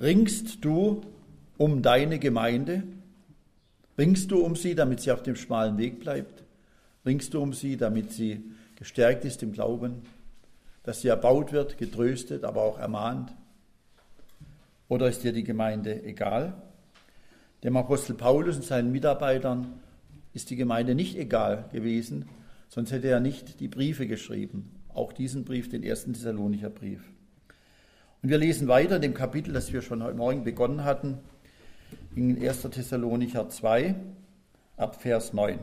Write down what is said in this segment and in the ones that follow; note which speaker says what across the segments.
Speaker 1: Ringst du um deine Gemeinde? Ringst du um sie, damit sie auf dem schmalen Weg bleibt? Ringst du um sie, damit sie gestärkt ist im Glauben, dass sie erbaut wird, getröstet, aber auch ermahnt? Oder ist dir die Gemeinde egal? Dem Apostel Paulus und seinen Mitarbeitern ist die Gemeinde nicht egal gewesen, sonst hätte er nicht die Briefe geschrieben, auch diesen Brief, den 1. Thessalonicher Brief. Und wir lesen weiter in dem Kapitel, das wir schon heute Morgen begonnen hatten, in 1. Thessalonicher 2, ab Vers 9.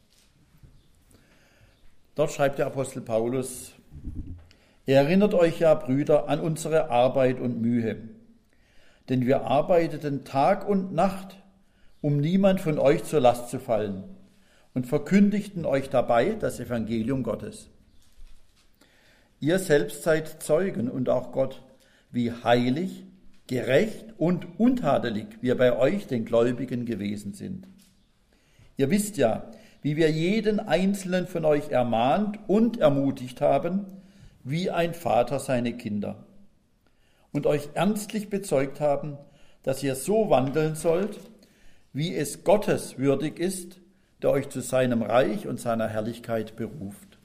Speaker 1: Dort schreibt der Apostel Paulus: Ihr erinnert euch ja, Brüder, an unsere Arbeit und Mühe, denn wir arbeiteten Tag und Nacht, um niemand von euch zur Last zu fallen, und verkündigten euch dabei das Evangelium Gottes. Ihr selbst seid Zeugen und auch Gott, wie heilig, gerecht und untadelig wir bei euch, den Gläubigen, gewesen sind. Ihr wisst ja, wie wir jeden einzelnen von euch ermahnt und ermutigt haben, wie ein Vater seine Kinder, und euch ernstlich bezeugt haben, dass ihr so wandeln sollt, wie es Gottes würdig ist, der euch zu seinem Reich und seiner Herrlichkeit beruft.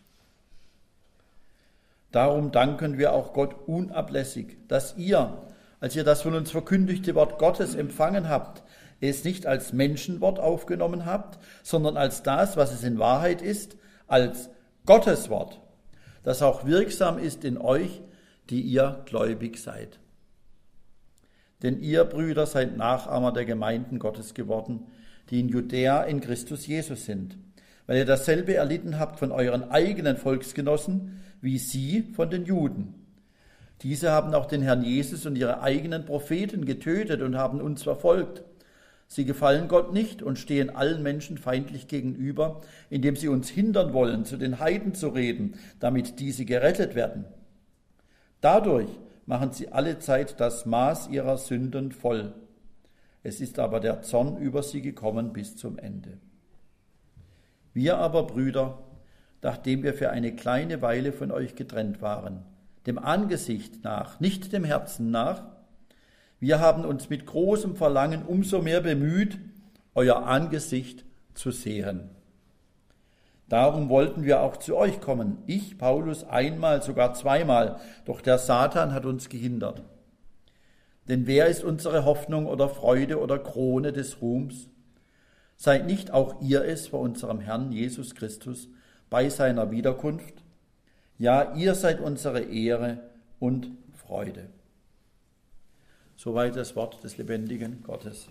Speaker 1: Darum danken wir auch Gott unablässig, dass ihr, als ihr das von uns verkündigte Wort Gottes empfangen habt, es nicht als Menschenwort aufgenommen habt, sondern als das, was es in Wahrheit ist, als Gottes Wort, das auch wirksam ist in euch, die ihr gläubig seid. Denn ihr, Brüder, seid Nachahmer der Gemeinden Gottes geworden, die in Judäa in Christus Jesus sind, weil ihr dasselbe erlitten habt von euren eigenen Volksgenossen, wie sie von den Juden. Diese haben auch den Herrn Jesus und ihre eigenen Propheten getötet und haben uns verfolgt. Sie gefallen Gott nicht und stehen allen Menschen feindlich gegenüber, indem sie uns hindern wollen, zu den Heiden zu reden, damit diese gerettet werden. Dadurch machen sie allezeit das Maß ihrer Sünden voll. Es ist aber der Zorn über sie gekommen bis zum Ende. Wir aber, Brüder, nachdem wir für eine kleine Weile von euch getrennt waren, dem Angesicht nach, nicht dem Herzen nach, wir haben uns mit großem Verlangen umso mehr bemüht, euer Angesicht zu sehen. Darum wollten wir auch zu euch kommen, ich, Paulus, einmal, sogar zweimal, doch der Satan hat uns gehindert. Denn wer ist unsere Hoffnung oder Freude oder Krone des Ruhms? Seid nicht auch ihr es vor unserem Herrn Jesus Christus bei seiner Wiederkunft? Ja, ihr seid unsere Ehre und Freude. Soweit das Wort des lebendigen Gottes.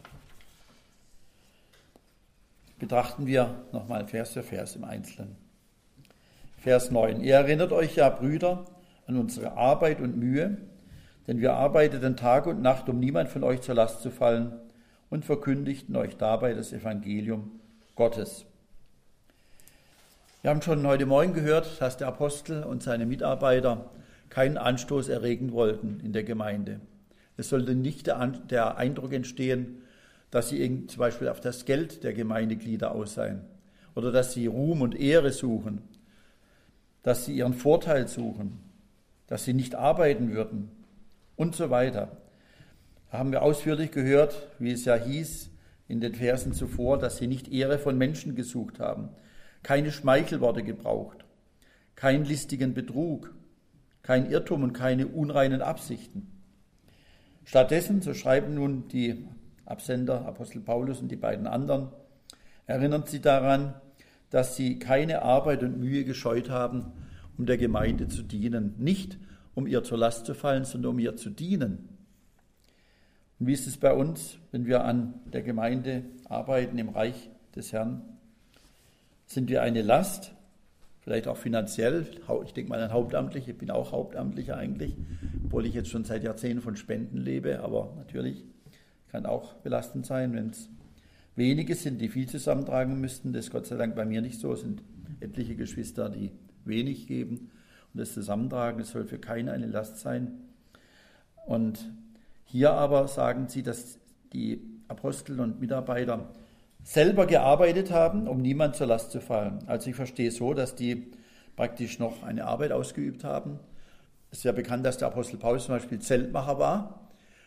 Speaker 1: Betrachten wir nochmal Vers für Vers im Einzelnen. Vers 9. Ihr erinnert euch ja, Brüder, an unsere Arbeit und Mühe, denn wir arbeiteten Tag und Nacht, um niemand von euch zur Last zu fallen, und verkündigten euch dabei das Evangelium Gottes. Wir haben schon heute Morgen gehört, dass der Apostel und seine Mitarbeiter keinen Anstoß erregen wollten in der Gemeinde. Es sollte nicht der Eindruck entstehen, dass sie zum Beispiel auf das Geld der Gemeindeglieder aus seien oder dass sie Ruhm und Ehre suchen, dass sie ihren Vorteil suchen, dass sie nicht arbeiten würden und so weiter. Da haben wir ausführlich gehört, wie es ja hieß in den Versen zuvor, dass sie nicht Ehre von Menschen gesucht haben, keine Schmeichelworte gebraucht, keinen listigen Betrug, kein Irrtum und keine unreinen Absichten. Stattdessen, so schreiben nun die Absender, Apostel Paulus und die beiden anderen, erinnern sie daran, dass sie keine Arbeit und Mühe gescheut haben, um der Gemeinde zu dienen. Nicht um ihr zur Last zu fallen, sondern um ihr zu dienen. Und wie ist es bei uns, wenn wir an der Gemeinde arbeiten im Reich des Herrn? Sind wir eine Last? Vielleicht auch finanziell. Ich denke mal an Hauptamtliche. Ich bin auch Hauptamtlicher eigentlich, obwohl ich jetzt schon seit Jahrzehnten von Spenden lebe. Aber natürlich kann auch belastend sein, wenn es wenige sind, die viel zusammentragen müssten. Das ist Gott sei Dank bei mir nicht so. Es sind etliche Geschwister, die wenig geben. Und das Zusammentragen, das soll für keinen eine Last sein. Und hier aber sagen sie, dass die Apostel und Mitarbeiter selber gearbeitet haben, um niemand zur Last zu fallen. Also ich verstehe so, dass die praktisch noch eine Arbeit ausgeübt haben. Es ist ja bekannt, dass der Apostel Paulus zum Beispiel Zeltmacher war.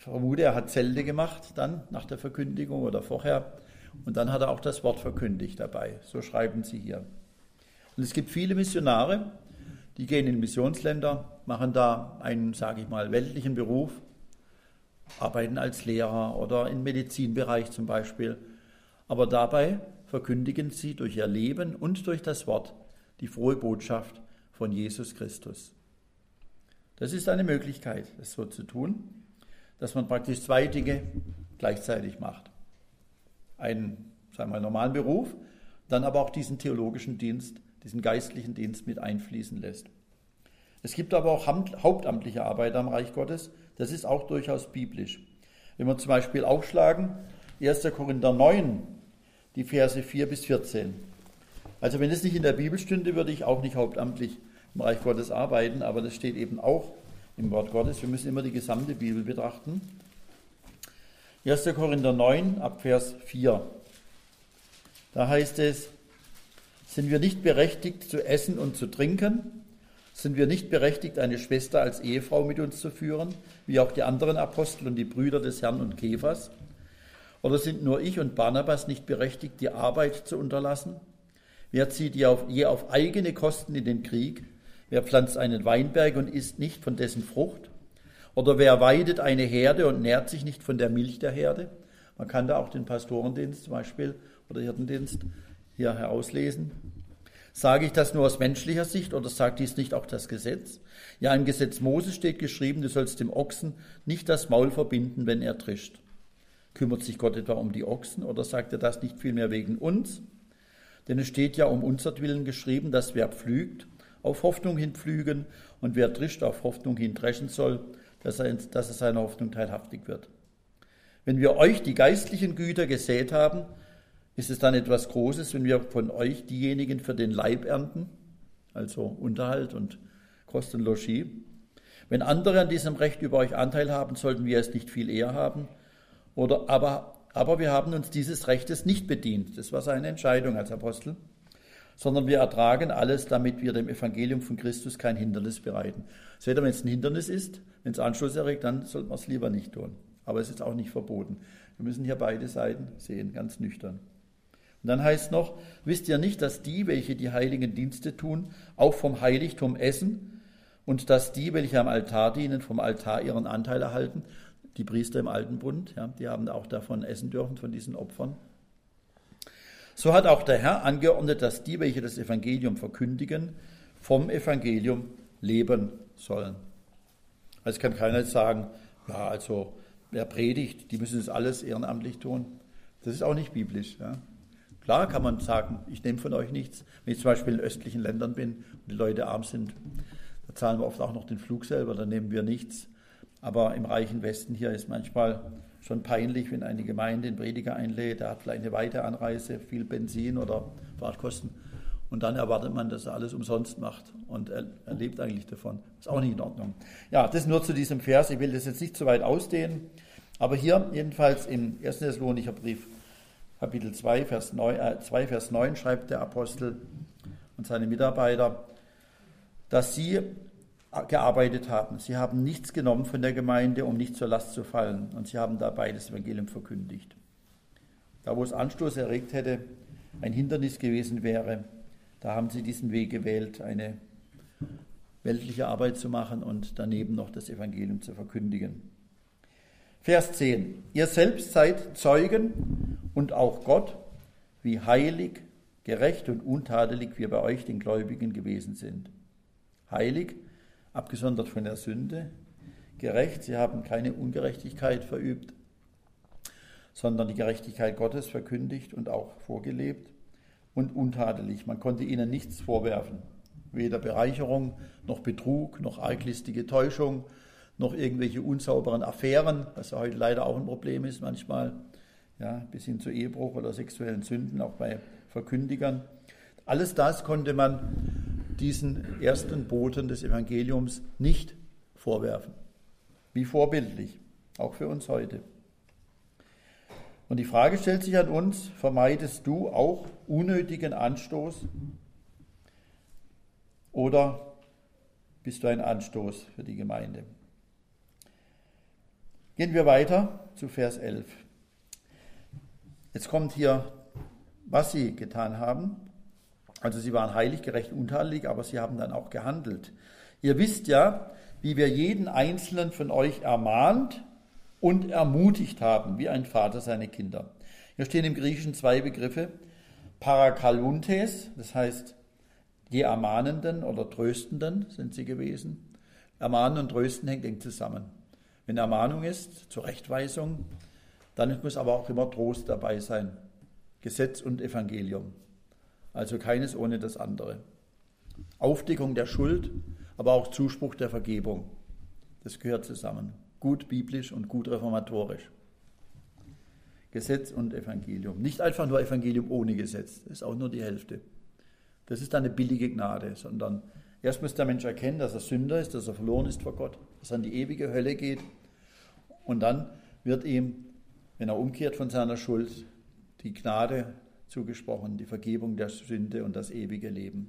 Speaker 1: vermute, er hat Zelte gemacht dann nach der Verkündigung oder vorher. Und dann hat er auch das Wort verkündigt dabei. So schreiben sie hier. Und es gibt viele Missionare, die gehen in Missionsländer, machen da einen, sage ich mal, weltlichen Beruf, arbeiten als Lehrer oder im Medizinbereich zum Beispiel. Aber dabei verkündigen sie durch ihr Leben und durch das Wort die frohe Botschaft von Jesus Christus. Das ist eine Möglichkeit, das so zu tun, dass man praktisch zwei Dinge gleichzeitig macht. Einen, sagen wir mal, normalen Beruf, dann aber auch diesen theologischen Dienst, diesen geistlichen Dienst mit einfließen lässt. Es gibt aber auch hauptamtliche Arbeiter am Reich Gottes, das ist auch durchaus biblisch. Wenn wir zum Beispiel aufschlagen, 1. Korinther 9, die Verse 4 bis 14. Also wenn es nicht in der Bibel stünde, würde ich auch nicht hauptamtlich im Reich Gottes arbeiten, aber das steht eben auch im Wort Gottes. Wir müssen immer die gesamte Bibel betrachten. 1. Korinther 9, ab Vers 4. Da heißt es, sind wir nicht berechtigt zu essen und zu trinken? Sind wir nicht berechtigt, eine Schwester als Ehefrau mit uns zu führen, wie auch die anderen Apostel und die Brüder des Herrn und Kephas? Oder sind nur ich und Barnabas nicht berechtigt, die Arbeit zu unterlassen? Wer zieht je auf eigene Kosten in den Krieg? Wer pflanzt einen Weinberg und isst nicht von dessen Frucht? Oder wer weidet eine Herde und nährt sich nicht von der Milch der Herde? Man kann da auch den Pastorendienst zum Beispiel oder Hirtendienst hier herauslesen. Sage ich das nur aus menschlicher Sicht oder sagt dies nicht auch das Gesetz? Ja, im Gesetz Mose steht geschrieben, du sollst dem Ochsen nicht das Maul verbinden, wenn er trischt. Kümmert sich Gott etwa um die Ochsen oder sagt er das nicht vielmehr wegen uns? Denn es steht ja um unsertwillen geschrieben, dass wer pflügt, auf Hoffnung hin pflügen und wer trischt, auf Hoffnung hin dreschen soll, dass er seiner Hoffnung teilhaftig wird. Wenn wir euch die geistlichen Güter gesät haben, ist es dann etwas Großes, wenn wir von euch diejenigen für den Leib ernten, also Unterhalt und Kost und Logis? Wenn andere an diesem Recht über euch Anteil haben, sollten wir es nicht viel eher haben? Aber wir haben uns dieses Rechtes nicht bedient. Das war seine Entscheidung als Apostel. Sondern wir ertragen alles, damit wir dem Evangelium von Christus kein Hindernis bereiten. Seht ihr, wenn es ein Hindernis ist, wenn es Anstoß erregt, dann sollte man es lieber nicht tun. Aber es ist auch nicht verboten. Wir müssen hier beide Seiten sehen, ganz nüchtern. Und dann heißt es noch, wisst ihr nicht, dass die, welche die heiligen Dienste tun, auch vom Heiligtum essen und dass die, welche am Altar dienen, vom Altar ihren Anteil erhalten? Die Priester im Alten Bund, ja, die haben auch davon essen dürfen, von diesen Opfern. So hat auch der Herr angeordnet, dass die, welche das Evangelium verkündigen, vom Evangelium leben sollen. Also kann keiner jetzt sagen, ja, also wer predigt, die müssen das alles ehrenamtlich tun. Das ist auch nicht biblisch. Ja. Klar kann man sagen, ich nehme von euch nichts. Wenn ich zum Beispiel in östlichen Ländern bin und die Leute arm sind, da zahlen wir oft auch noch den Flug selber, dann nehmen wir nichts. Aber im reichen Westen hier ist manchmal schon peinlich, wenn eine Gemeinde einen Prediger einlädt, der hat vielleicht eine weite Anreise, viel Benzin oder Fahrtkosten und dann erwartet man, dass er alles umsonst macht und er lebt eigentlich davon. Ist auch nicht in Ordnung. Ja, das nur zu diesem Vers. Ich will das jetzt nicht zu weit ausdehnen, aber hier jedenfalls im 1. Thessalonicher Brief, Kapitel 2, Vers 9, schreibt der Apostel und seine Mitarbeiter, dass sie gearbeitet haben. Sie haben nichts genommen von der Gemeinde, um nicht zur Last zu fallen. Und sie haben dabei das Evangelium verkündigt. Da, wo es Anstoß erregt hätte, ein Hindernis gewesen wäre, da haben sie diesen Weg gewählt, eine weltliche Arbeit zu machen und daneben noch das Evangelium zu verkündigen. Vers 10. Ihr selbst seid Zeugen und auch Gott, wie heilig, gerecht und untadelig wir bei euch, den Gläubigen, gewesen sind. Heilig, abgesondert von der Sünde, gerecht, sie haben keine Ungerechtigkeit verübt, sondern die Gerechtigkeit Gottes verkündigt und auch vorgelebt, und untadelig. Man konnte ihnen nichts vorwerfen, weder Bereicherung, noch Betrug, noch arglistige Täuschung, noch irgendwelche unsauberen Affären, was ja heute leider auch ein Problem ist manchmal, ja, bis hin zu Ehebruch oder sexuellen Sünden, auch bei Verkündigern. Alles das konnte man diesen ersten Boten des Evangeliums nicht vorwerfen. Wie vorbildlich, auch für uns heute. Und die Frage stellt sich an uns, vermeidest du auch unnötigen Anstoß oder bist du ein Anstoß für die Gemeinde? Gehen wir weiter zu Vers 11. Jetzt kommt hier, was sie getan haben. Also sie waren heilig, gerecht, untadelig, aber sie haben dann auch gehandelt. Ihr wisst ja, wie wir jeden Einzelnen von euch ermahnt und ermutigt haben, wie ein Vater seine Kinder. Hier stehen im Griechischen zwei Begriffe. Parakaluntes, das heißt die Ermahnenden oder Tröstenden sind sie gewesen. Ermahnen und Trösten hängt eng zusammen. Wenn Ermahnung ist, Zurechtweisung, dann muss aber auch immer Trost dabei sein. Gesetz und Evangelium. Also keines ohne das andere. Aufdeckung der Schuld, aber auch Zuspruch der Vergebung. Das gehört zusammen. Gut biblisch und gut reformatorisch. Gesetz und Evangelium. Nicht einfach nur Evangelium ohne Gesetz. Das ist auch nur die Hälfte. Das ist dann eine billige Gnade, sondern erst muss der Mensch erkennen, dass er Sünder ist, dass er verloren ist vor Gott, dass er in die ewige Hölle geht. Und dann wird ihm, wenn er umkehrt von seiner Schuld, die Gnade zugesprochen, die Vergebung der Sünde und das ewige Leben.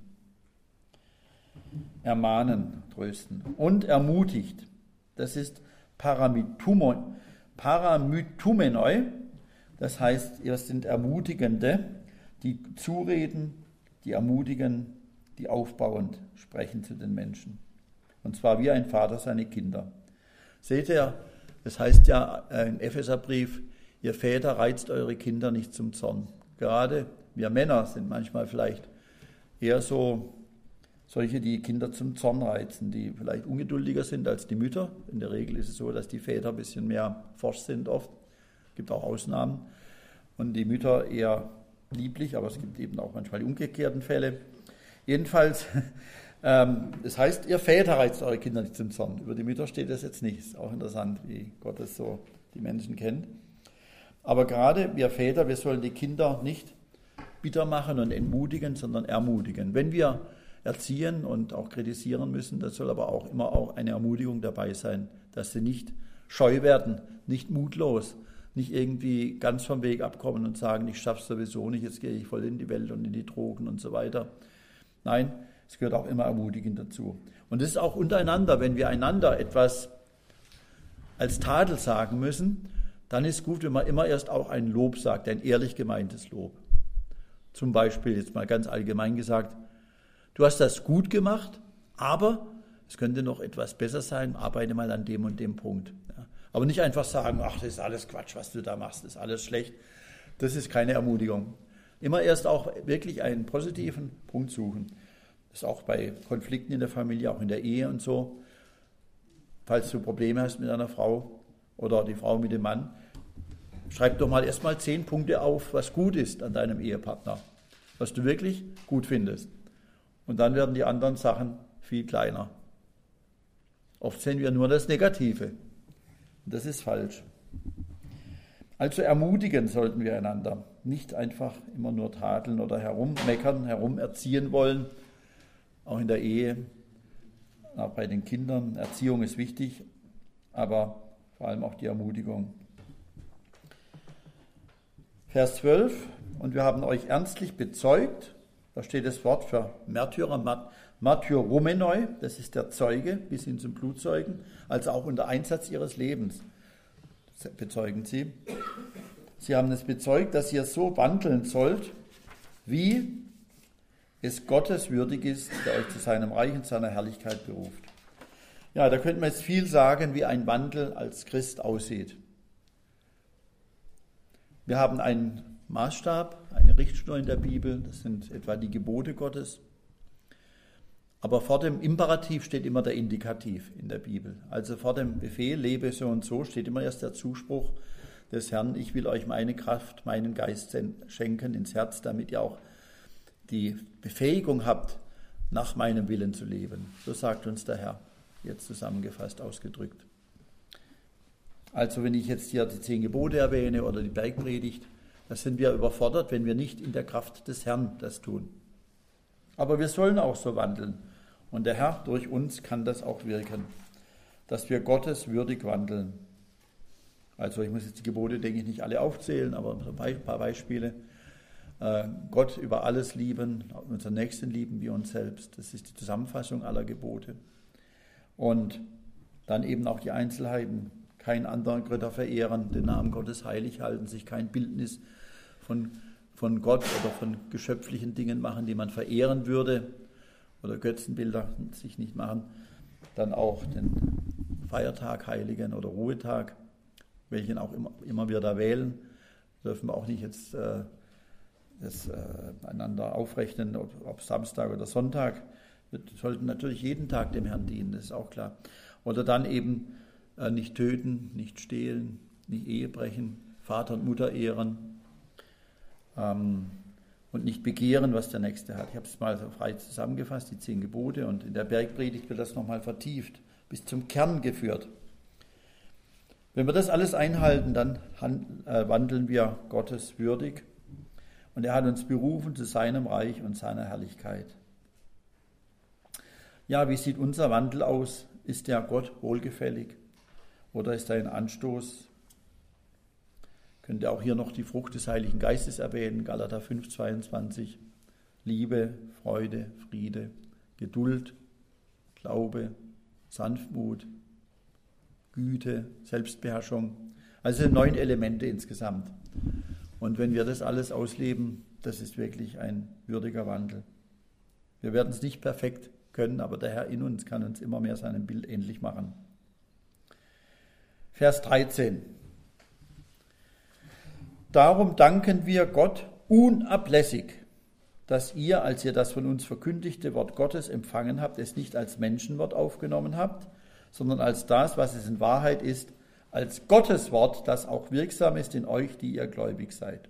Speaker 1: Ermahnen, trösten und ermutigt. Das ist Paramytumenoi. Das heißt, ihr sind Ermutigende, die zureden, die ermutigen, die aufbauend sprechen zu den Menschen. Und zwar wie ein Vater seine Kinder. Seht ihr, das heißt ja im Epheserbrief, ihr Väter reizt eure Kinder nicht zum Zorn. Gerade wir Männer sind manchmal vielleicht eher so solche, die Kinder zum Zorn reizen, die vielleicht ungeduldiger sind als die Mütter. In der Regel ist es so, dass die Väter ein bisschen mehr forsch sind oft. Es gibt auch Ausnahmen. Und die Mütter eher lieblich, aber es gibt eben auch manchmal die umgekehrten Fälle. Jedenfalls, das heißt, ihr Väter reizt eure Kinder nicht zum Zorn. Über die Mütter steht das jetzt nicht. Ist auch interessant, wie Gott es so die Menschen kennt. Aber gerade wir Väter, wir sollen die Kinder nicht bitter machen und entmutigen, sondern ermutigen. Wenn wir erziehen und auch kritisieren müssen, das soll aber auch immer auch eine Ermutigung dabei sein, dass sie nicht scheu werden, nicht mutlos, nicht irgendwie ganz vom Weg abkommen und sagen, ich schaffe es sowieso nicht, jetzt gehe ich voll in die Welt und in die Drogen und so weiter. Nein, es gehört auch immer ermutigend dazu. Und das ist auch untereinander, wenn wir einander etwas als Tadel sagen müssen, dann ist gut, wenn man immer erst auch ein Lob sagt, ein ehrlich gemeintes Lob. Zum Beispiel, jetzt mal ganz allgemein gesagt, du hast das gut gemacht, aber es könnte noch etwas besser sein, arbeite mal an dem und dem Punkt. Ja. Aber nicht einfach sagen, ach, das ist alles Quatsch, was du da machst, das ist alles schlecht. Das ist keine Ermutigung. Immer erst auch wirklich einen positiven Punkt suchen. Das ist auch bei Konflikten in der Familie, auch in der Ehe und so. Falls du Probleme hast mit einer Frau, oder die Frau mit dem Mann, schreib doch mal erstmal 10 Punkte auf, was gut ist an deinem Ehepartner, was du wirklich gut findest. Und dann werden die anderen Sachen viel kleiner. Oft sehen wir nur das Negative. Und das ist falsch. Also ermutigen sollten wir einander. Nicht einfach immer nur tadeln oder herummeckern, herumerziehen wollen. Auch in der Ehe, auch bei den Kindern. Erziehung ist wichtig, aber vor allem auch die Ermutigung. Vers 12. Und wir haben euch ernstlich bezeugt, da steht das Wort für Märtyrer, Martyromenoi, das ist der Zeuge, bis hin zum Blutzeugen, also auch unter Einsatz ihres Lebens bezeugen sie. Sie haben es bezeugt, dass ihr so wandeln sollt, wie es Gottes würdig ist, der euch zu seinem Reich und seiner Herrlichkeit beruft. Ja, da könnte man jetzt viel sagen, wie ein Wandel als Christ aussieht. Wir haben einen Maßstab, eine Richtschnur in der Bibel, das sind etwa die Gebote Gottes. Aber vor dem Imperativ steht immer der Indikativ in der Bibel. Also vor dem Befehl, lebe so und so, steht immer erst der Zuspruch des Herrn, ich will euch meine Kraft, meinen Geist schenken ins Herz, damit ihr auch die Befähigung habt, nach meinem Willen zu leben. So sagt uns der Herr. Jetzt zusammengefasst ausgedrückt. Also wenn ich jetzt hier die 10 Gebote erwähne oder die Bergpredigt, da sind wir überfordert, wenn wir nicht in der Kraft des Herrn das tun. Aber wir sollen auch so wandeln. Und der Herr durch uns kann das auch wirken, dass wir Gottes würdig wandeln. Also ich muss jetzt die Gebote, denke ich, nicht alle aufzählen, aber ein paar Beispiele. Gott über alles lieben, unseren Nächsten lieben wie uns selbst. Das ist die Zusammenfassung aller Gebote. Und dann eben auch die Einzelheiten. keinen anderen Götter verehren, den Namen Gottes heilig halten, sich kein Bildnis von Gott oder von geschöpflichen Dingen machen, die man verehren würde, oder Götzenbilder sich nicht machen, dann auch den Feiertag heiligen oder Ruhetag, welchen auch immer wir da wählen, dürfen wir auch nicht jetzt das einander aufrechnen, ob Samstag oder Sonntag. Wir sollten natürlich jeden Tag dem Herrn dienen, das ist auch klar. Oder dann eben nicht töten, nicht stehlen, nicht Ehe brechen, Vater und Mutter ehren und nicht begehren, was der Nächste hat. Ich habe es mal so frei zusammengefasst, die 10 Gebote, und in der Bergpredigt wird das nochmal vertieft, bis zum Kern geführt. Wenn wir das alles einhalten, dann wandeln wir Gottes würdig, und er hat uns berufen zu seinem Reich und seiner Herrlichkeit. Ja, wie sieht unser Wandel aus? Ist der Gott wohlgefällig oder ist er ein Anstoß? Könnt ihr auch hier noch die Frucht des Heiligen Geistes erwähnen, Galater 5,22. Liebe, Freude, Friede, Geduld, Glaube, Sanftmut, Güte, Selbstbeherrschung. Also es sind 9 Elemente insgesamt. Und wenn wir das alles ausleben, das ist wirklich ein würdiger Wandel. Wir werden es nicht perfekt können, aber der Herr in uns kann uns immer mehr seinem Bild ähnlich machen. Vers 13. Darum danken wir Gott unablässig, dass ihr, als ihr das von uns verkündigte Wort Gottes empfangen habt, es nicht als Menschenwort aufgenommen habt, sondern als das, was es in Wahrheit ist, als Gottes Wort, das auch wirksam ist in euch, die ihr gläubig seid.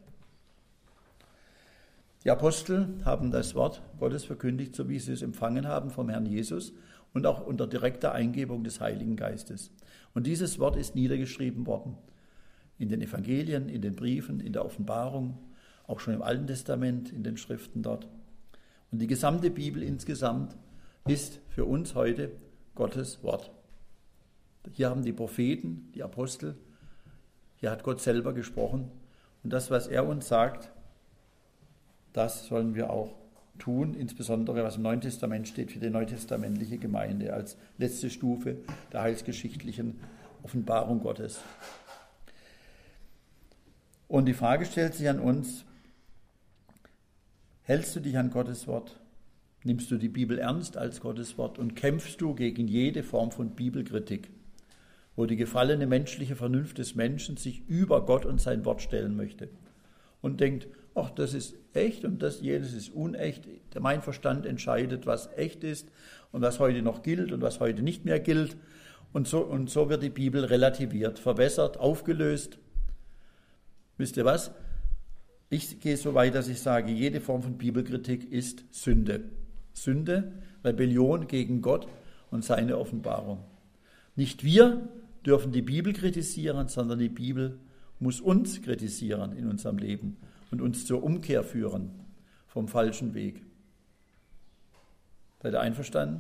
Speaker 1: Die Apostel haben das Wort Gottes verkündigt, so wie sie es empfangen haben vom Herrn Jesus und auch unter direkter Eingebung des Heiligen Geistes. Und dieses Wort ist niedergeschrieben worden in den Evangelien, in den Briefen, in der Offenbarung, auch schon im Alten Testament, in den Schriften dort. Und die gesamte Bibel insgesamt ist für uns heute Gottes Wort. Hier haben die Propheten, die Apostel, hier hat Gott selber gesprochen. Und das, was er uns sagt, das sollen wir auch tun, insbesondere was im Neuen Testament steht für die neutestamentliche Gemeinde als letzte Stufe der heilsgeschichtlichen Offenbarung Gottes. Und die Frage stellt sich an uns: Hältst du dich an Gottes Wort? Nimmst du die Bibel ernst als Gottes Wort und kämpfst du gegen jede Form von Bibelkritik, wo die gefallene menschliche Vernunft des Menschen sich über Gott und sein Wort stellen möchte und denkt, ach, das ist echt und jenes ist unecht. Mein Verstand entscheidet, was echt ist und was heute noch gilt und was heute nicht mehr gilt. Und so wird die Bibel relativiert, verwässert, aufgelöst. Wisst ihr was? Ich gehe so weit, dass ich sage, jede Form von Bibelkritik ist Sünde. Sünde, Rebellion gegen Gott und seine Offenbarung. Nicht wir dürfen die Bibel kritisieren, sondern die Bibel muss uns kritisieren in unserem Leben und uns zur Umkehr führen vom falschen Weg. Seid ihr einverstanden?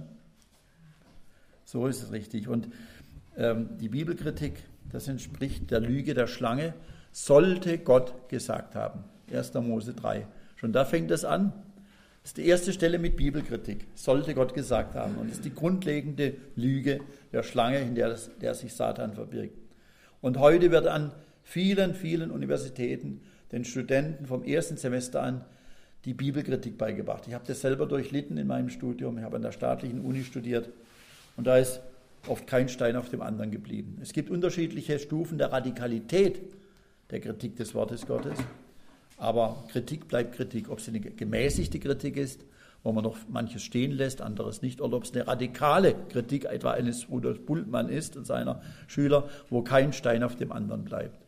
Speaker 1: So ist es richtig. Und die Bibelkritik, das entspricht der Lüge der Schlange, sollte Gott gesagt haben. 1. Mose 3. Schon da fängt es an. Das ist die erste Stelle mit Bibelkritik. Sollte Gott gesagt haben. Und das ist die grundlegende Lüge der Schlange, in der sich Satan verbirgt. Und heute wird an vielen, vielen Universitäten den Studenten vom ersten Semester an die Bibelkritik beigebracht. Ich habe das selber durchlitten in meinem Studium. Ich habe an der staatlichen Uni studiert. Und da ist oft kein Stein auf dem anderen geblieben. Es gibt unterschiedliche Stufen der Radikalität der Kritik des Wortes Gottes. Aber Kritik bleibt Kritik. Ob es eine gemäßigte Kritik ist, wo man noch manches stehen lässt, anderes nicht, oder ob es eine radikale Kritik etwa eines Rudolf Bultmann ist und seiner Schüler, wo kein Stein auf dem anderen bleibt.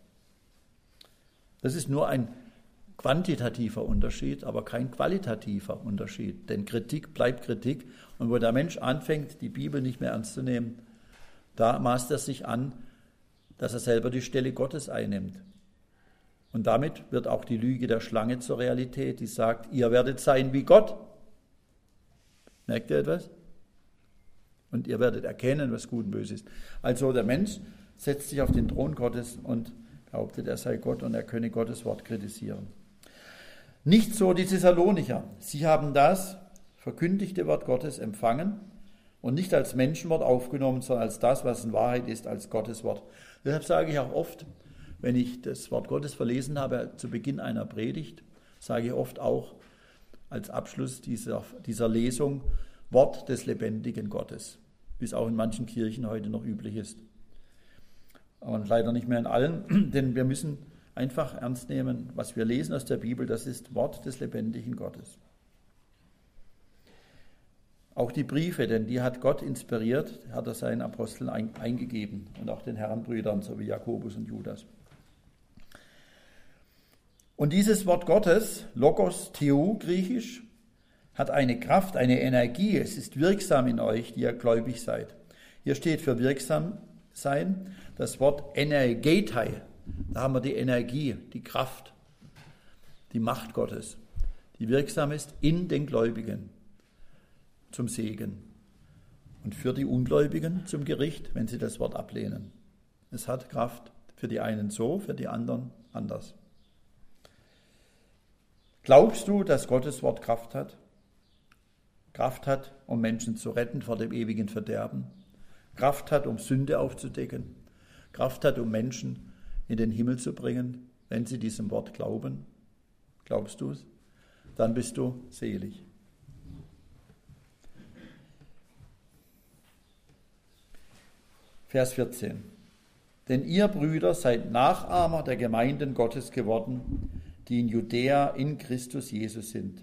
Speaker 1: Das ist nur ein quantitativer Unterschied, aber kein qualitativer Unterschied. Denn Kritik bleibt Kritik. Und wo der Mensch anfängt, die Bibel nicht mehr ernst zu nehmen, da maßt er sich an, dass er selber die Stelle Gottes einnimmt. Und damit wird auch die Lüge der Schlange zur Realität, die sagt, ihr werdet sein wie Gott. Merkt ihr etwas? Und ihr werdet erkennen, was gut und böse ist. Also der Mensch setzt sich auf den Thron Gottes und behauptet, er sei Gott und er könne Gottes Wort kritisieren. Nicht so die Thessalonicher. Sie haben das verkündigte Wort Gottes empfangen und nicht als Menschenwort aufgenommen, sondern als das, was in Wahrheit ist, als Gottes Wort. Deshalb sage ich auch oft, wenn ich das Wort Gottes verlesen habe zu Beginn einer Predigt, sage ich oft auch als Abschluss dieser Lesung Wort des lebendigen Gottes, wie es auch in manchen Kirchen heute noch üblich ist. Und leider nicht mehr in allen, denn wir müssen einfach ernst nehmen, was wir lesen aus der Bibel, das ist Wort des lebendigen Gottes. Auch die Briefe, denn die hat Gott inspiriert, hat er seinen Aposteln eingegeben und auch den Herrenbrüdern, so wie Jakobus und Judas. Und dieses Wort Gottes, Logos Theou, griechisch, hat eine Kraft, eine Energie. Es ist wirksam in euch, die ihr gläubig seid. Hier steht für wirksam sein das Wort Energetai. Da haben wir die Energie, die Kraft, die Macht Gottes, die wirksam ist in den Gläubigen zum Segen und für die Ungläubigen zum Gericht, wenn sie das Wort ablehnen. Es hat Kraft für die einen so, für die anderen anders. Glaubst du, dass Gottes Wort Kraft hat? Kraft hat, um Menschen zu retten vor dem ewigen Verderben. Kraft hat, um Sünde aufzudecken. Kraft hat, um Menschen in den Himmel zu bringen, wenn sie diesem Wort glauben. Glaubst du es? Dann bist du selig. Vers 14. Denn ihr Brüder seid Nachahmer der Gemeinden Gottes geworden, die in Judäa in Christus Jesus sind,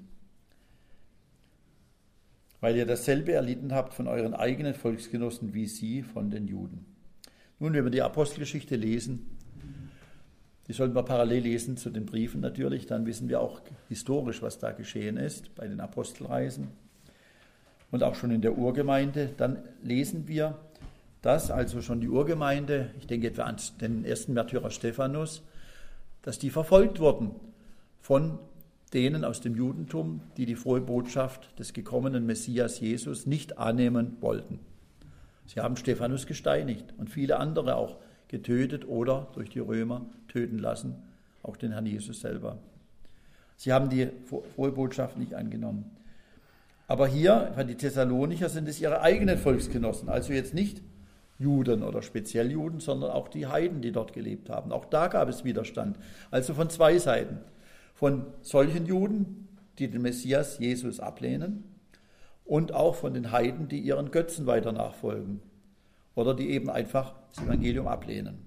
Speaker 1: weil ihr dasselbe erlitten habt von euren eigenen Volksgenossen wie sie von den Juden. Nun, wenn wir die Apostelgeschichte lesen, die sollten wir parallel lesen zu den Briefen natürlich, dann wissen wir auch historisch, was da geschehen ist bei den Apostelreisen und auch schon in der Urgemeinde. Dann lesen wir, dass also schon die Urgemeinde, ich denke etwa an den ersten Märtyrer Stephanus, dass die verfolgt wurden von denen aus dem Judentum, die die frohe Botschaft des gekommenen Messias Jesus nicht annehmen wollten. Sie haben Stephanus gesteinigt und viele andere auch getötet oder durch die Römer töten lassen, auch den Herrn Jesus selber. Sie haben die frohe Botschaft nicht angenommen. Aber hier, bei den Thessalonicher, sind es ihre eigenen Volksgenossen, also jetzt nicht Juden oder speziell Juden, sondern auch die Heiden, die dort gelebt haben. Auch da gab es Widerstand, also von zwei Seiten. Von solchen Juden, die den Messias Jesus ablehnen, und auch von den Heiden, die ihren Götzen weiter nachfolgen oder die eben einfach das Evangelium ablehnen.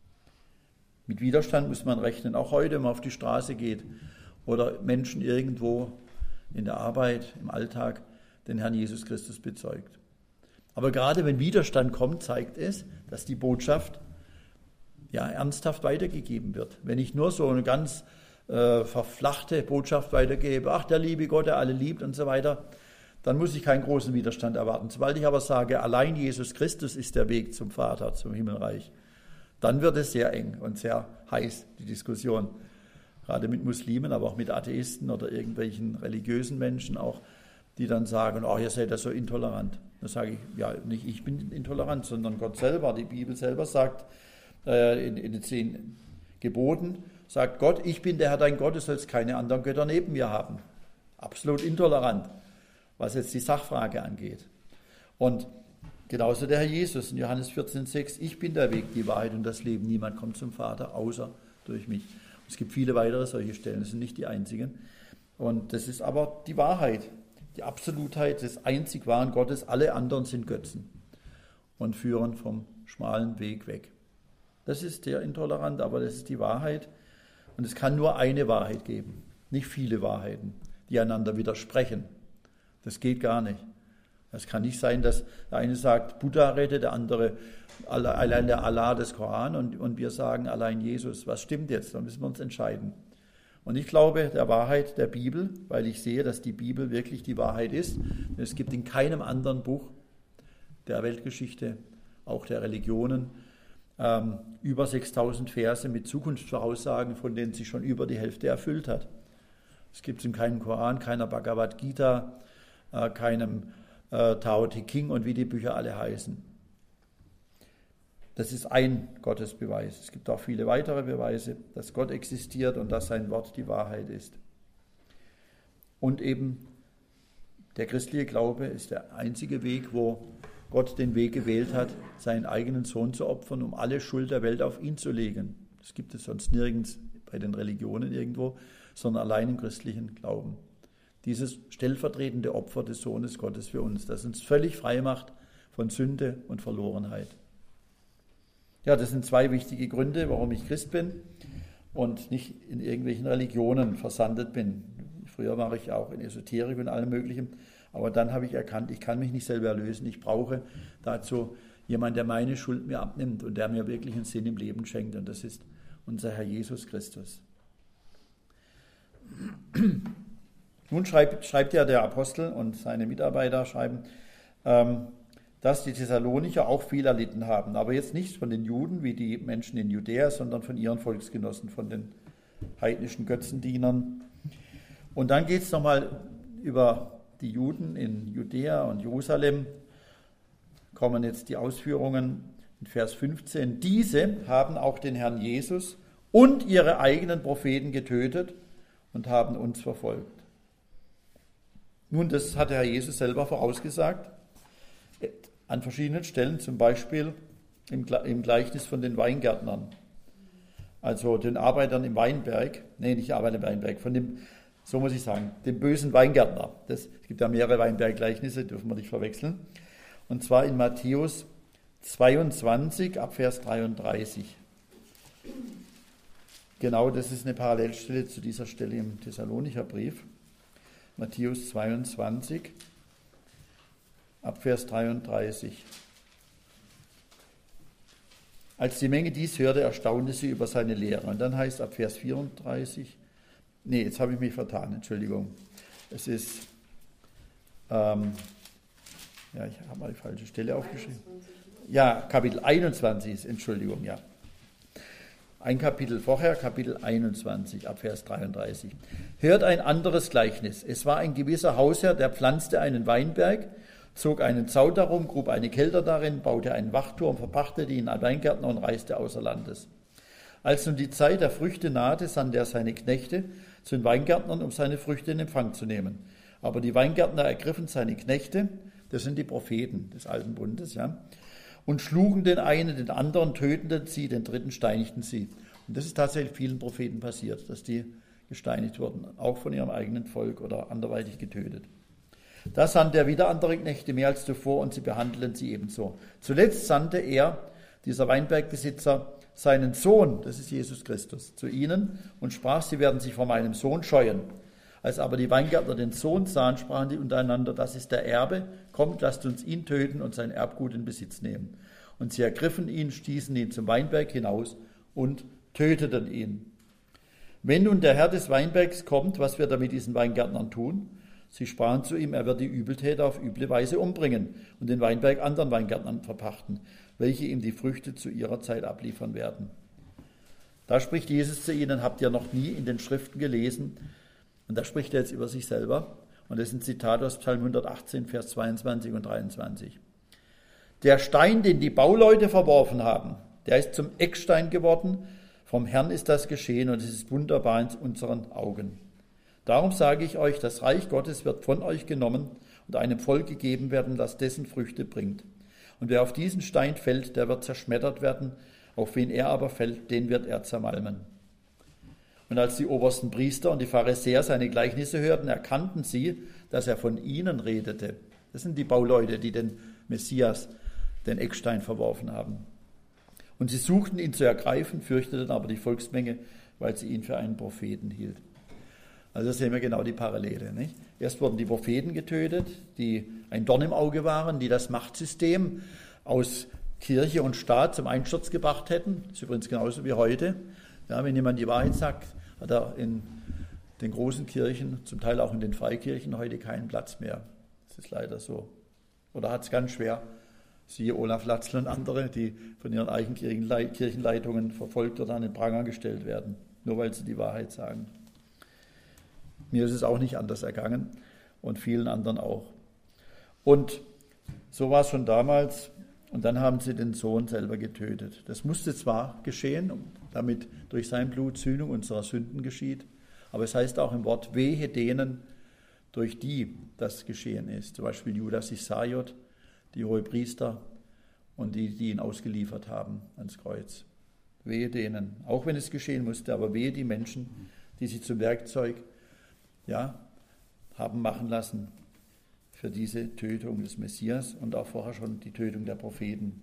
Speaker 1: Mit Widerstand muss man rechnen, auch heute, wenn man auf die Straße geht oder Menschen irgendwo in der Arbeit, im Alltag den Herrn Jesus Christus bezeugt. Aber gerade wenn Widerstand kommt, zeigt es, dass die Botschaft ernsthaft weitergegeben wird. Wenn ich nur so eine ganz verflachte Botschaft weitergebe, ach, der liebe Gott, der alle liebt und so weiter, dann muss ich keinen großen Widerstand erwarten. Sobald ich aber sage, allein Jesus Christus ist der Weg zum Vater, zum Himmelreich, dann wird es sehr eng und sehr heiß, die Diskussion. Gerade mit Muslimen, aber auch mit Atheisten oder irgendwelchen religiösen Menschen auch, die dann sagen, oh, ihr seid ja so intolerant. Da sage ich, ja, nicht ich bin intolerant, sondern Gott selber. Die Bibel selber sagt in den 10 Geboten, sagt Gott, ich bin der Herr dein Gott, du sollst keine anderen Götter neben mir haben. Absolut intolerant, was jetzt die Sachfrage angeht. Und genauso der Herr Jesus in Johannes 14,6, ich bin der Weg, die Wahrheit und das Leben. Niemand kommt zum Vater, außer durch mich. Es gibt viele weitere solche Stellen, das sind nicht die einzigen. Und das ist aber die Wahrheit, die Absolutheit des einzig wahren Gottes. Alle anderen sind Götzen und führen vom schmalen Weg weg. Das ist sehr intolerant, aber das ist die Wahrheit. Und es kann nur eine Wahrheit geben, nicht viele Wahrheiten, die einander widersprechen. Das geht gar nicht. Es kann nicht sein, dass der eine sagt, Buddha rettet, der andere allein der Allah des Koran und wir sagen allein Jesus. Was stimmt jetzt? Dann müssen wir uns entscheiden. Und ich glaube der Wahrheit der Bibel, weil ich sehe, dass die Bibel wirklich die Wahrheit ist. Denn es gibt in keinem anderen Buch der Weltgeschichte, auch der Religionen, über 6000 Verse mit Zukunftsvoraussagen, von denen sich schon über die Hälfte erfüllt hat. Es gibt es in keinem Koran, keiner Bhagavad Gita, keinem Tao Te Ching und wie die Bücher alle heißen. Das ist ein Gottesbeweis. Es gibt auch viele weitere Beweise, dass Gott existiert und dass sein Wort die Wahrheit ist. Und eben Der christliche Glaube ist der einzige Weg, wo Gott den Weg gewählt hat, seinen eigenen Sohn zu opfern, um alle Schuld der Welt auf ihn zu legen. Das gibt es sonst nirgends bei den Religionen irgendwo, sondern allein im christlichen Glauben. Dieses stellvertretende Opfer des Sohnes Gottes für uns, das uns völlig frei macht von Sünde und Verlorenheit. Ja, das sind zwei wichtige Gründe, warum ich Christ bin und nicht in irgendwelchen Religionen versandet bin. Früher war ich auch in Esoterik und allem Möglichen, aber dann habe ich erkannt, ich kann mich nicht selber erlösen. Ich brauche dazu jemanden, der meine Schuld mir abnimmt und der mir wirklich einen Sinn im Leben schenkt, und das ist unser Herr Jesus Christus. Nun schreibt ja der Apostel und seine Mitarbeiter schreiben, dass die Thessalonicher auch viel erlitten haben, aber jetzt nicht von den Juden wie die Menschen in Judäa, sondern von ihren Volksgenossen, von den heidnischen Götzendienern. Und dann geht es nochmal über die Juden in Judäa und Jerusalem, kommen jetzt die Ausführungen in Vers 15. Diese haben auch den Herrn Jesus und ihre eigenen Propheten getötet und haben uns verfolgt. Nun, das hat der Herr Jesus selber vorausgesagt, an verschiedenen Stellen, zum Beispiel im Gleichnis von den Weingärtnern, also den Arbeitern im Weinberg, nicht Arbeiter im Weinberg, von dem, so muss ich sagen, dem bösen Weingärtner. Es gibt ja mehrere Weinberggleichnisse, dürfen wir nicht verwechseln. Und zwar in Matthäus 22 ab Vers 33. Genau, das ist eine Parallelstelle zu dieser Stelle im Thessalonicher Brief. Matthäus 22 ab Vers 33. Als die Menge dies hörte, erstaunte sie über seine Lehre. Und dann heißt ab Vers 34, jetzt habe ich mich vertan, Entschuldigung. Es ist, ich habe mal die falsche Stelle aufgeschrieben. Ja, Kapitel 21 ist, Entschuldigung, ja. Ein Kapitel vorher, Kapitel 21, ab Vers 33. Hört ein anderes Gleichnis. Es war ein gewisser Hausherr, der pflanzte einen Weinberg, zog einen Zaun darum, grub eine Kelter darin, baute einen Wachturm, verpachtete ihn an Weingärtner und reiste außer Landes. Als nun die Zeit der Früchte nahte, sandte er seine Knechte zu den Weingärtnern, um seine Früchte in Empfang zu nehmen. Aber die Weingärtner ergriffen seine Knechte, das sind die Propheten des Alten Bundes, ja, und schlugen den einen, den anderen, töteten sie, den dritten steinigten sie. Und das ist tatsächlich vielen Propheten passiert, dass die gesteinigt wurden, auch von ihrem eigenen Volk oder anderweitig getötet. Da sandte er wieder andere Knechte, mehr als zuvor, und sie behandelten sie ebenso. Zuletzt sandte er, dieser Weinbergbesitzer, seinen Sohn, das ist Jesus Christus, zu ihnen und sprach, sie werden sich vor meinem Sohn scheuen. Als aber die Weingärtner den Sohn sahen, sprachen die untereinander, das ist der Erbe, kommt, lasst uns ihn töten und sein Erbgut in Besitz nehmen. Und sie ergriffen ihn, stießen ihn zum Weinberg hinaus und töteten ihn. Wenn nun der Herr des Weinbergs kommt, was wird er mit diesen Weingärtnern tun? Sie sprachen zu ihm, er wird die Übeltäter auf üble Weise umbringen und den Weinberg anderen Weingärtnern verpachten, welche ihm die Früchte zu ihrer Zeit abliefern werden. Da spricht Jesus zu ihnen, habt ihr noch nie in den Schriften gelesen? Und da spricht er jetzt über sich selber. Und das ist ein Zitat aus Psalm 118, Vers 22 und 23. Der Stein, den die Bauleute verworfen haben, der ist zum Eckstein geworden. Vom Herrn ist das geschehen und es ist wunderbar in unseren Augen. Darum sage ich euch, das Reich Gottes wird von euch genommen und einem Volk gegeben werden, das dessen Früchte bringt. Und wer auf diesen Stein fällt, der wird zerschmettert werden, auf wen er aber fällt, den wird er zermalmen. Und als die obersten Priester und die Pharisäer seine Gleichnisse hörten, erkannten sie, dass er von ihnen redete. Das sind die Bauleute, die den Messias, den Eckstein, verworfen haben. Und sie suchten ihn zu ergreifen, fürchteten aber die Volksmenge, weil sie ihn für einen Propheten hielt. Also sehen wir genau die Parallele, nicht? Erst wurden die Propheten getötet, die ein Dorn im Auge waren, die das Machtsystem aus Kirche und Staat zum Einsturz gebracht hätten. Das ist übrigens genauso wie heute. Ja, wenn jemand die Wahrheit sagt, hat er in den großen Kirchen, zum Teil auch in den Freikirchen, heute keinen Platz mehr. Das ist leider so. Oder hat es ganz schwer. Siehe Olaf Latzl und andere, die von ihren eigenen Kirchenleitungen verfolgt oder an den Pranger gestellt werden, nur weil sie die Wahrheit sagen. Mir ist es auch nicht anders ergangen und vielen anderen auch. Und so war es schon damals. Und dann haben sie den Sohn selber getötet. Das musste zwar geschehen, damit durch sein Blut Sühnung unserer Sünden geschieht, aber es heißt auch im Wort, wehe denen, durch die das geschehen ist. Zum Beispiel Judas Iskariot, die Hohepriester und die ihn ausgeliefert haben ans Kreuz. Wehe denen, auch wenn es geschehen musste, aber wehe die Menschen, die sie zum Werkzeug haben machen lassen für diese Tötung des Messias und auch vorher schon die Tötung der Propheten.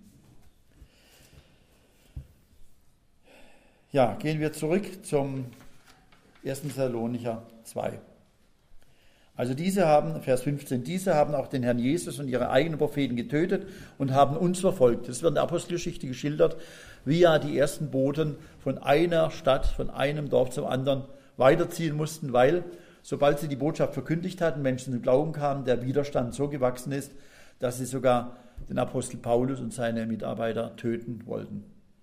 Speaker 1: Ja, gehen wir zurück zum 1. Thessalonicher 2. Also diese haben, Vers 15, diese haben auch den Herrn Jesus und ihre eigenen Propheten getötet und haben uns verfolgt. Das wird in der Apostelgeschichte geschildert, wie ja die ersten Boten von einer Stadt, von einem Dorf zum anderen weiterziehen mussten, weil sobald sie die Botschaft verkündigt hatten, Menschen zum Glauben kamen, der Widerstand so gewachsen ist, dass sie sogar den Apostel Paulus und seine Mitarbeiter töten wollten.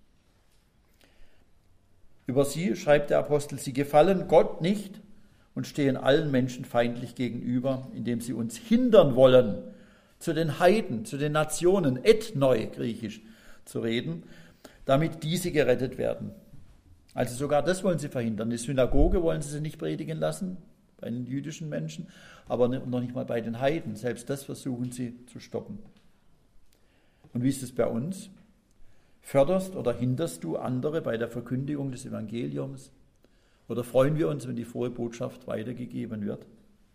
Speaker 1: Über sie schreibt der Apostel, sie gefallen Gott nicht und stehen allen Menschen feindlich gegenüber, indem sie uns hindern wollen, zu den Heiden, zu den Nationen, ethnoi, griechisch, zu reden, damit diese gerettet werden. Also sogar das wollen sie verhindern. Die Synagoge wollen sie nicht predigen lassen, bei den jüdischen Menschen, aber noch nicht mal bei den Heiden. Selbst das versuchen sie zu stoppen. Und wie ist es bei uns? Förderst oder hinderst du andere bei der Verkündigung des Evangeliums? Oder freuen wir uns, wenn die frohe Botschaft weitergegeben wird?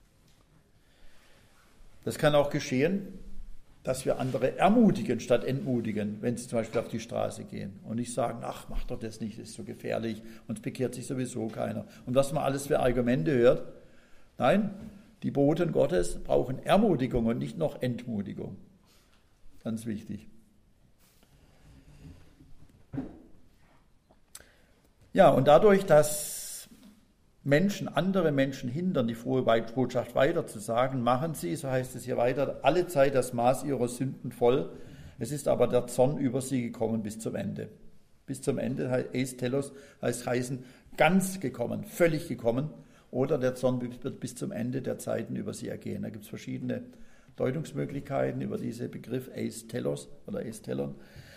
Speaker 1: Das kann auch geschehen, dass wir andere ermutigen statt entmutigen, wenn sie zum Beispiel auf die Straße gehen und nicht sagen, ach, mach doch das nicht, das ist so gefährlich, uns bekehrt sich sowieso keiner. Und was man alles für Argumente hört. Nein, die Boten Gottes brauchen Ermutigung und nicht noch Entmutigung. Ganz wichtig. Ja, und dadurch, dass Menschen, andere Menschen hindern, die frohe Botschaft weiterzusagen, machen sie, so heißt es hier weiter, alle Zeit das Maß ihrer Sünden voll. Es ist aber der Zorn über sie gekommen bis zum Ende. Bis zum Ende, eis telos, heißen ganz gekommen, völlig gekommen. Oder der Zorn wird bis zum Ende der Zeiten über sie ergehen. Da gibt es verschiedene Deutungsmöglichkeiten über diesen Begriff eis telos oder eis telon.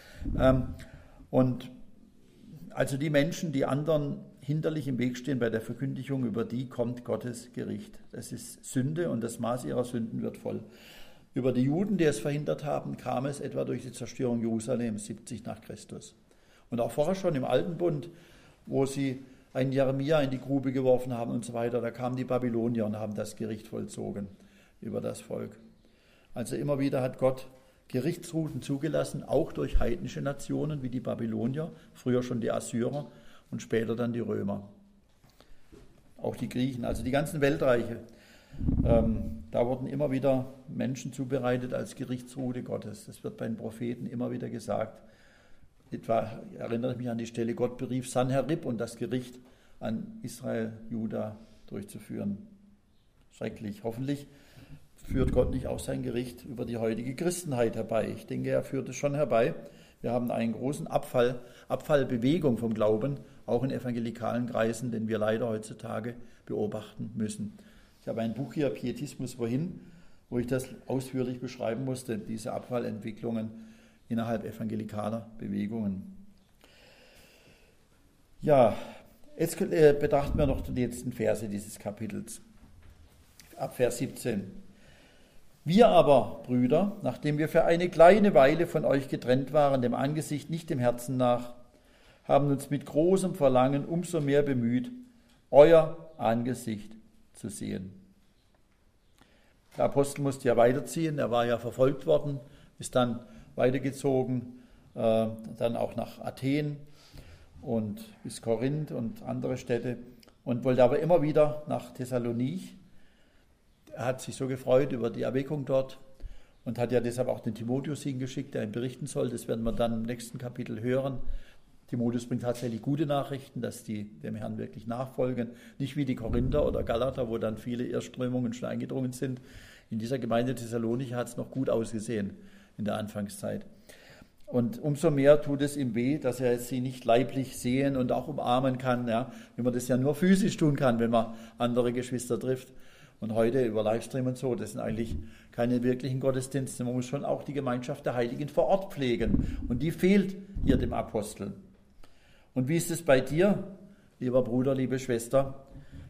Speaker 1: Und also die Menschen, die anderen hinderlich im Weg stehen bei der Verkündigung, über die kommt Gottes Gericht. Das ist Sünde und das Maß ihrer Sünden wird voll. Über die Juden, die es verhindert haben, kam es etwa durch die Zerstörung Jerusalems 70 nach Christus. Und auch vorher schon im Alten Bund, wo sie einen Jeremia in die Grube geworfen haben und so weiter, da kamen die Babylonier und haben das Gericht vollzogen über das Volk. Also immer wieder hat Gott Gerichtsruten zugelassen, auch durch heidnische Nationen wie die Babylonier, früher schon die Assyrer und später dann die Römer. Auch die Griechen, also die ganzen Weltreiche. Da wurden immer wieder Menschen zubereitet als Gerichtsrute Gottes. Das wird bei den Propheten immer wieder gesagt. Etwa erinnere ich mich an die Stelle, Gott berief Sanherib und das Gericht an Israel, Juda durchzuführen. Schrecklich. Hoffentlich führt Gott nicht auch sein Gericht über die heutige Christenheit herbei. Ich denke, er führt es schon herbei. Wir haben einen großen Abfallbewegung vom Glauben, auch in evangelikalen Kreisen, den wir leider heutzutage beobachten müssen. Ich habe ein Buch hier, Pietismus wohin, wo ich das ausführlich beschreiben musste, diese Abfallentwicklungen innerhalb evangelikaler Bewegungen. Ja, jetzt betrachten wir noch die letzten Verse dieses Kapitels. Ab Vers 17. Wir aber, Brüder, nachdem wir für eine kleine Weile von euch getrennt waren, dem Angesicht, nicht dem Herzen nach, haben uns mit großem Verlangen umso mehr bemüht, euer Angesicht zu sehen. Der Apostel musste ja weiterziehen, er war ja verfolgt worden, ist dann weitergezogen, dann auch nach Athen und bis Korinth und andere Städte und wollte aber immer wieder nach Thessalonich. Er hat sich so gefreut über die Erweckung dort und hat ja deshalb auch den Timotheus hingeschickt, der ihm berichten soll. Das werden wir dann im nächsten Kapitel hören. Timotheus bringt tatsächlich gute Nachrichten, dass die dem Herrn wirklich nachfolgen. Nicht wie die Korinther oder Galater, wo dann viele Irrströmungen schon eingedrungen sind. In dieser Gemeinde Thessalonich hat es noch gut ausgesehen in der Anfangszeit. Und umso mehr tut es ihm weh, dass er sie nicht leiblich sehen und auch umarmen kann, ja, wie man das ja nur physisch tun kann, wenn man andere Geschwister trifft. Und heute über Livestream und so, das sind eigentlich keine wirklichen Gottesdienste. Man muss schon auch die Gemeinschaft der Heiligen vor Ort pflegen. Und die fehlt hier dem Apostel. Und wie ist es bei dir, lieber Bruder, liebe Schwester?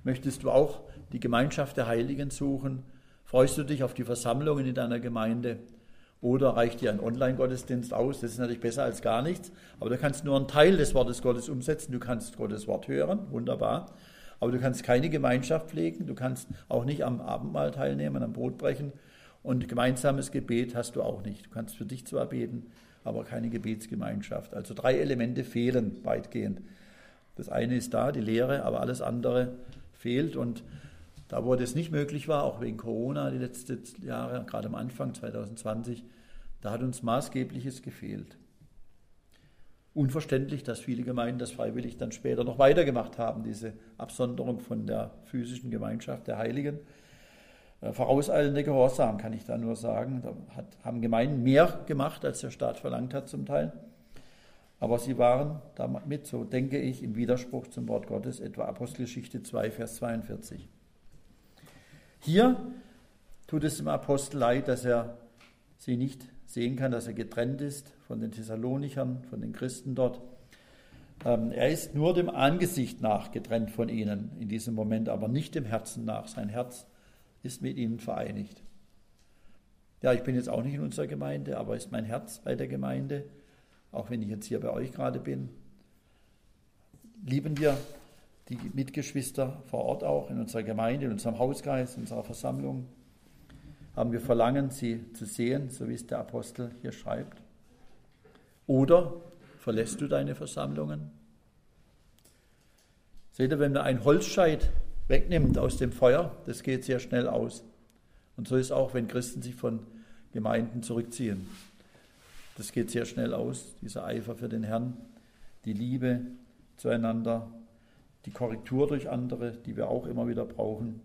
Speaker 1: Möchtest du auch die Gemeinschaft der Heiligen suchen? Freust du dich auf die Versammlungen in deiner Gemeinde? Oder reicht dir ein Online-Gottesdienst aus? Das ist natürlich besser als gar nichts. Aber du kannst nur einen Teil des Wortes Gottes umsetzen. Du kannst Gottes Wort hören, wunderbar. Aber du kannst keine Gemeinschaft pflegen. Du kannst auch nicht am Abendmahl teilnehmen, am Brotbrechen. Und gemeinsames Gebet hast du auch nicht. Du kannst für dich zwar beten, aber keine Gebetsgemeinschaft. Also 3 Elemente fehlen weitgehend. Das eine ist da, die Lehre, aber alles andere fehlt. Und da, wo das nicht möglich war, auch wegen Corona die letzten Jahre, gerade am Anfang 2020, da hat uns Maßgebliches gefehlt. Unverständlich, dass viele Gemeinden das freiwillig dann später noch weitergemacht haben, diese Absonderung von der physischen Gemeinschaft der Heiligen. Vorauseilende Gehorsam, kann ich da nur sagen. Da haben Gemeinden mehr gemacht, als der Staat verlangt hat zum Teil. Aber sie waren damit, so denke ich, im Widerspruch zum Wort Gottes, etwa Apostelgeschichte 2, Vers 42. Hier tut es dem Apostel leid, dass er sie nicht sehen kann, dass er getrennt ist von den Thessalonichern, von den Christen dort. Er ist nur dem Angesicht nach getrennt von ihnen in diesem Moment, aber nicht dem Herzen nach. Sein Herz ist mit ihnen vereinigt. Ja, ich bin jetzt auch nicht in unserer Gemeinde, aber ist mein Herz bei der Gemeinde, auch wenn ich jetzt hier bei euch gerade bin. Lieben wir die Mitgeschwister vor Ort auch, in unserer Gemeinde, in unserem Hauskreis, in unserer Versammlung? Haben wir Verlangen, sie zu sehen, so wie es der Apostel hier schreibt? Oder verlässt du deine Versammlungen? Seht ihr, wenn man einen Holzscheit wegnimmt aus dem Feuer, das geht sehr schnell aus. Und so ist auch, wenn Christen sich von Gemeinden zurückziehen. Das geht sehr schnell aus, dieser Eifer für den Herrn, die Liebe zueinander, die Korrektur durch andere, die wir auch immer wieder brauchen.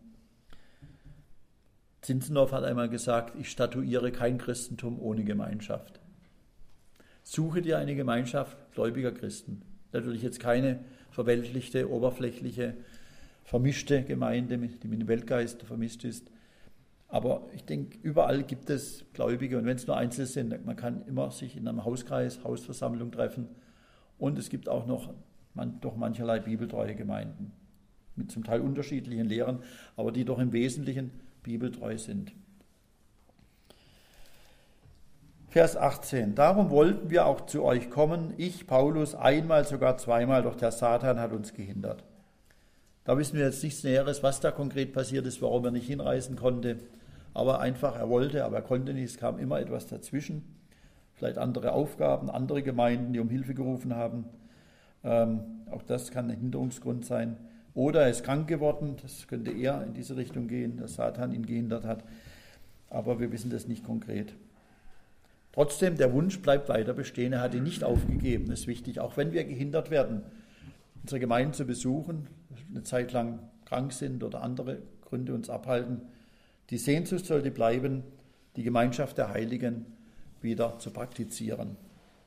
Speaker 1: Zinzendorf hat einmal gesagt, ich statuiere kein Christentum ohne Gemeinschaft. Suche dir eine Gemeinschaft gläubiger Christen. Natürlich jetzt keine verweltlichte, oberflächliche, vermischte Gemeinde, die mit dem Weltgeist vermischt ist. Aber ich denke, überall gibt es Gläubige, und wenn es nur Einzelne sind, man kann immer sich in einem Hauskreis, Hausversammlung treffen. Und es gibt auch noch doch mancherlei bibeltreue Gemeinden mit zum Teil unterschiedlichen Lehren, aber die doch im Wesentlichen bibeltreu sind. Vers 18. Darum wollten wir auch zu euch kommen, ich, Paulus, einmal, sogar zweimal, doch der Satan hat uns gehindert. Da wissen wir jetzt nichts Näheres, was da konkret passiert ist, warum er nicht hinreisen konnte. Aber einfach, er wollte, aber er konnte nicht. Es kam immer etwas dazwischen. Vielleicht andere Aufgaben, andere Gemeinden, die um Hilfe gerufen haben. Auch das kann ein Hinderungsgrund sein. Oder er ist krank geworden. Das könnte eher in diese Richtung gehen, dass Satan ihn gehindert hat. Aber wir wissen das nicht konkret. Trotzdem, der Wunsch bleibt weiter bestehen. Er hat ihn nicht aufgegeben. Das ist wichtig. Auch wenn wir gehindert werden, unsere Gemeinde zu besuchen, eine Zeit lang krank sind oder andere Gründe uns abhalten. Die Sehnsucht sollte bleiben, die Gemeinschaft der Heiligen wieder zu praktizieren.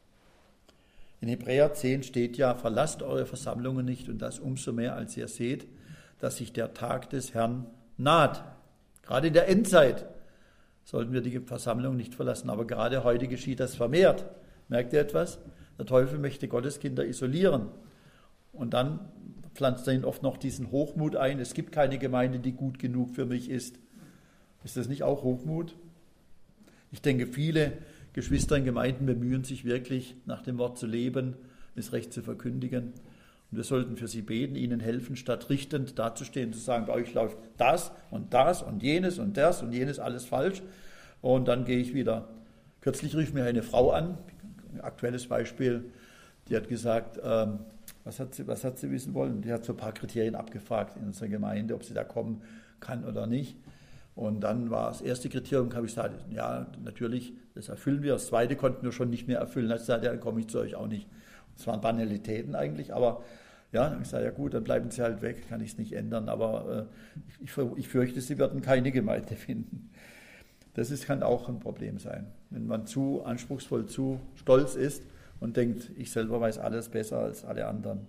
Speaker 1: In Hebräer 10 steht ja, verlasst eure Versammlungen nicht, und das umso mehr, als ihr seht, dass sich der Tag des Herrn naht. Gerade in der Endzeit sollten wir die Versammlung nicht verlassen, aber gerade heute geschieht das vermehrt. Merkt ihr etwas? Der Teufel möchte Gotteskinder isolieren. Und dann pflanzt er ihnen oft noch diesen Hochmut ein. Es gibt keine Gemeinde, die gut genug für mich ist. Ist das nicht auch Hochmut? Ich denke, viele Geschwister in Gemeinden bemühen sich wirklich, nach dem Wort zu leben, es recht zu verkündigen. Und wir sollten für sie beten, ihnen helfen, statt richtend dazustehen, zu sagen, bei euch läuft das und jenes und das und jenes, alles falsch. Und dann gehe ich wieder. Kürzlich rief mir eine Frau an, ein aktuelles Beispiel, die hat gesagt, was hat sie wissen wollen? Die hat so ein paar Kriterien abgefragt in unserer Gemeinde, ob sie da kommen kann oder nicht. Und dann war das erste Kriterium, habe ich gesagt, ja, natürlich, das erfüllen wir. Das zweite konnten wir schon nicht mehr erfüllen. Dann habe ich gesagt, ja, dann komme ich zu euch auch nicht. Das waren Banalitäten eigentlich, aber ja, dann habe ich gesagt, ja gut, dann bleiben sie halt weg, kann ich es nicht ändern. Aber ich fürchte, sie werden keine Gemeinde finden. Das kann auch ein Problem sein, wenn man zu anspruchsvoll, zu stolz ist und denkt, ich selber weiß alles besser als alle anderen.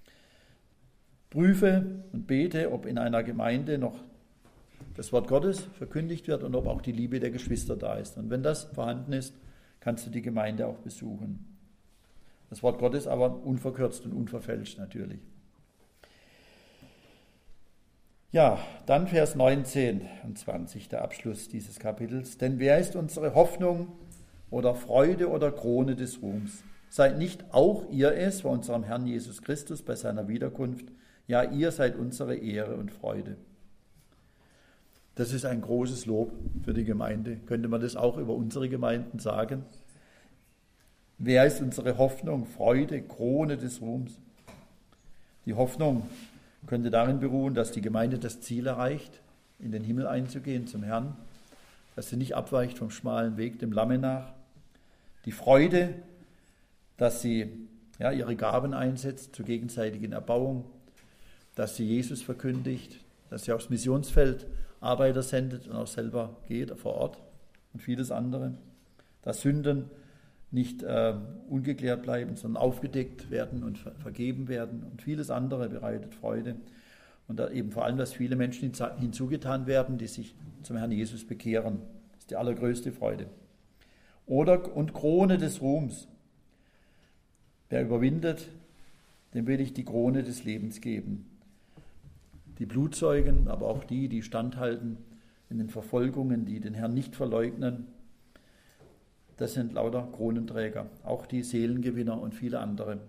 Speaker 1: Prüfe und bete, ob in einer Gemeinde noch das Wort Gottes verkündigt wird und ob auch die Liebe der Geschwister da ist. Und wenn das vorhanden ist, kannst du die Gemeinde auch besuchen. Das Wort Gottes aber unverkürzt und unverfälscht natürlich. Ja, dann Vers 19 und 20, der Abschluss dieses Kapitels. Denn wer ist unsere Hoffnung oder Freude oder Krone des Ruhms? Seid nicht auch ihr es vor unserem Herrn Jesus Christus bei seiner Wiederkunft? Ja, ihr seid unsere Ehre und Freude. Das ist ein großes Lob für die Gemeinde. Könnte man das auch über unsere Gemeinden sagen? Wer ist unsere Hoffnung, Freude, Krone des Ruhms? Die Hoffnung könnte darin beruhen, dass die Gemeinde das Ziel erreicht, in den Himmel einzugehen zum Herrn, dass sie nicht abweicht vom schmalen Weg dem Lamme nach. Die Freude, dass sie ihre Gaben einsetzt zur gegenseitigen Erbauung, dass sie Jesus verkündigt, dass sie aufs Missionsfeld Arbeiter sendet und auch selber geht vor Ort und vieles andere. Dass Sünden nicht ungeklärt bleiben, sondern aufgedeckt werden und vergeben werden und vieles andere bereitet Freude. Und da eben vor allem, dass viele Menschen hinzugetan werden, die sich zum Herrn Jesus bekehren. Das ist die allergrößte Freude. Und Krone des Ruhms. Wer überwindet, dem will ich die Krone des Lebens geben. Die Blutzeugen, aber auch die standhalten in den Verfolgungen, die den Herrn nicht verleugnen, das sind lauter Kronenträger, auch die Seelengewinner und viele andere.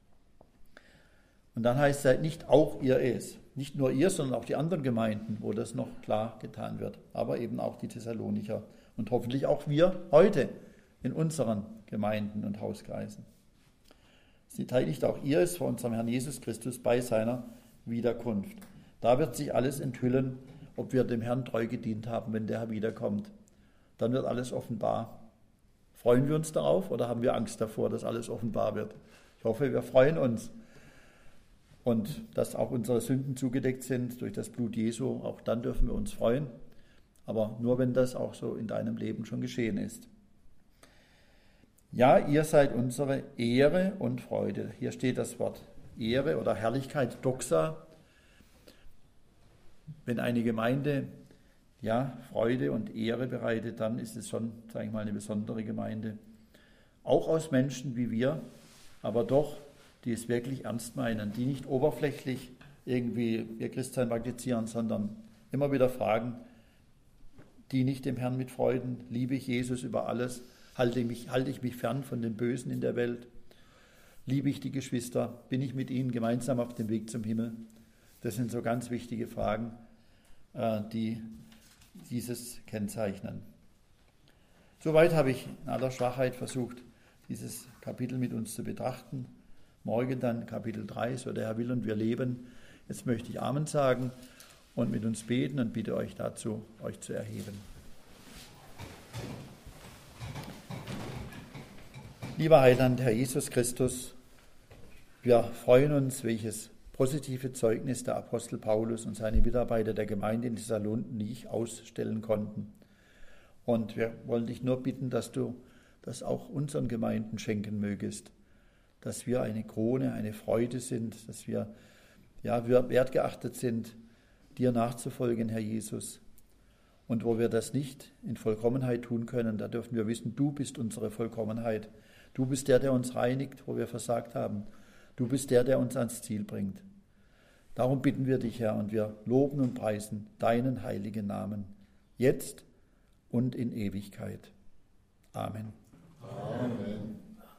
Speaker 1: Und dann heißt es, seid nicht auch ihr es. Nicht nur ihr, sondern auch die anderen Gemeinden, wo das noch klar getan wird. Aber eben auch die Thessalonicher und hoffentlich auch wir heute in unseren Gemeinden und Hauskreisen. Seid nicht auch ihr es vor unserem Herrn Jesus Christus bei seiner Wiederkunft. Da wird sich alles enthüllen, ob wir dem Herrn treu gedient haben, wenn der Herr wiederkommt. Dann wird alles offenbar. Freuen wir uns darauf oder haben wir Angst davor, dass alles offenbar wird? Ich hoffe, wir freuen uns. Und dass auch unsere Sünden zugedeckt sind durch das Blut Jesu, auch dann dürfen wir uns freuen. Aber nur, wenn das auch so in deinem Leben schon geschehen ist. Ja, ihr seid unsere Ehre und Freude. Hier steht das Wort Ehre oder Herrlichkeit, Doxa. Wenn eine Gemeinde Freude und Ehre bereitet, dann ist es schon, sage ich mal, eine besondere Gemeinde. Auch aus Menschen wie wir, aber doch, die es wirklich ernst meinen, die nicht oberflächlich irgendwie ihr Christsein praktizieren, sondern immer wieder fragen, diene ich dem Herrn mit Freuden, liebe ich Jesus über alles, halte ich mich fern von den Bösen in der Welt, liebe ich die Geschwister, bin ich mit ihnen gemeinsam auf dem Weg zum Himmel? Das sind so ganz wichtige Fragen, die dieses kennzeichnen. Soweit habe ich in aller Schwachheit versucht, dieses Kapitel mit uns zu betrachten. Morgen dann Kapitel 3, so der Herr will und wir leben. Jetzt möchte ich Amen sagen und mit uns beten und bitte euch dazu, euch zu erheben. Lieber Heiland, Herr Jesus Christus, wir freuen uns, welches positive Zeugnis der Apostel Paulus und seine Mitarbeiter der Gemeinde in Thessalonich ausstellen konnten. Und wir wollen dich nur bitten, dass du das auch unseren Gemeinden schenken mögest, dass wir eine Krone, eine Freude sind, dass wir wertgeachtet sind, dir nachzufolgen, Herr Jesus. Und wo wir das nicht in Vollkommenheit tun können, da dürfen wir wissen, du bist unsere Vollkommenheit. Du bist der uns reinigt, wo wir versagt haben. Du bist der uns ans Ziel bringt. Darum bitten wir dich, Herr, und wir loben und preisen deinen heiligen Namen, jetzt und in Ewigkeit. Amen.
Speaker 2: Amen.